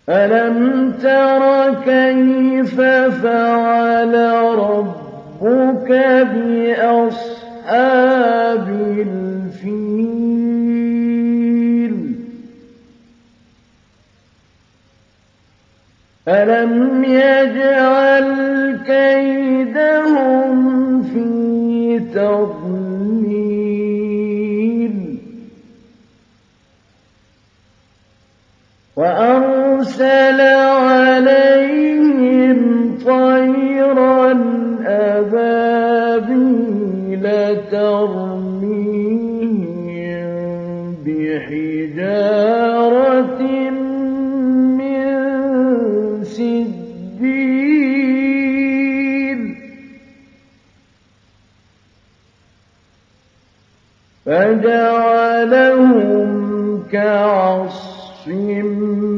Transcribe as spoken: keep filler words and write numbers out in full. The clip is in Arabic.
أَلَمْ تَرَ كَيْفَ فَعَلَ رَبُّكَ بِأَصْحَابِ الْفِيلِ أَلَمْ يَجْعَلْ كَيْدَهُمْ فِي تَضْلِيلٍ وَأَرْسَلَ عَلَيْهِمْ طَيْرًا أَبَابِيلَ تَرْمِيهِم بِحِجَارَةٍ مِّن سِجِّيلٍ فَجَعَلَهُمْ كَعَصْفٍ